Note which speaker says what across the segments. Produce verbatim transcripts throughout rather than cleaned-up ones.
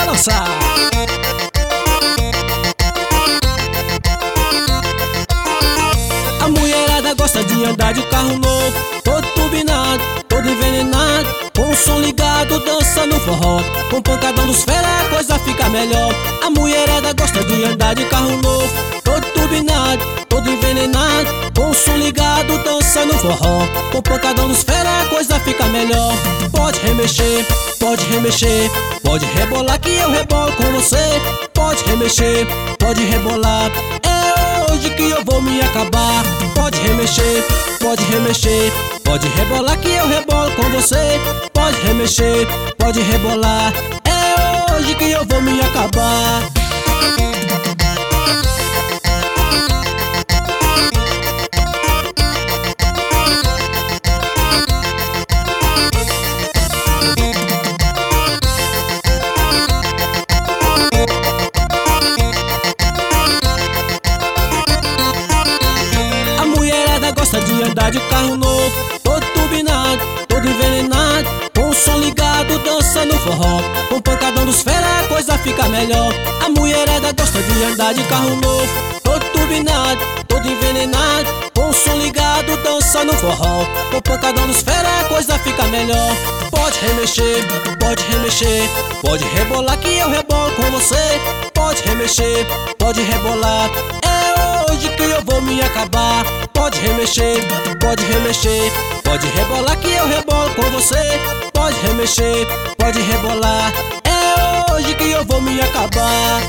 Speaker 1: balançar. A mulherada gosta de andar de carro novo, todo turbinado, todo envenenado, com o som ligado, dança no forró. Com o pancadão dos fera a coisa fica melhor. A mulherada gosta de andar de carro novo, todo turbinado, todo envenenado, com o som ligado, dança no forró. Com o pancadão dos fera a coisa fica melhor. Pode remexer, pode remexer, pode rebolar que eu rebolo com você. Pode remexer, pode rebolar, é hoje que eu vou me acabar. Pode remexer, pode remexer, pode rebolar que eu rebolo com você. Pode remexer, pode rebolar, é hoje que eu vou me acabar. Gosta de andar de carro novo, todo turbinado, todo envenenado, com o som ligado, dança no forró. Com o pancadão dos fera a coisa fica melhor. A mulherada gosta de andar de carro novo, todo turbinado, todo envenenado, com o som ligado, dança no forró. Com o pancadão dos fera a coisa fica melhor. Pode remexer, pode remexer, pode rebolar que eu rebolo com você. Pode remexer, pode rebolar, é hoje que eu vou me acabar. Pode remexer, pode remexer, pode rebolar que eu rebolo com você. Pode remexer, pode rebolar, é hoje que eu vou me acabar.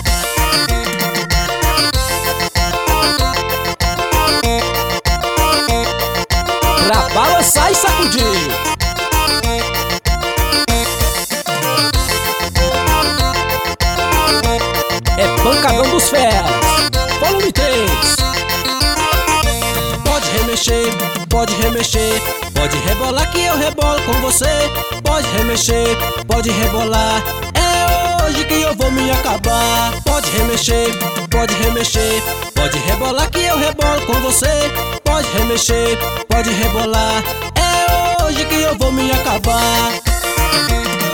Speaker 1: Pra balançar e sacudir. É pancadão dos feras, volume três. Pode remexer, pode remexer, pode rebolar que eu rebolo com você. Pode remexer, pode rebolar, é hoje que eu vou me acabar. Pode remexer, pode remexer, pode rebolar que eu rebolo com você. Pode remexer, pode rebolar, é hoje que eu vou me acabar.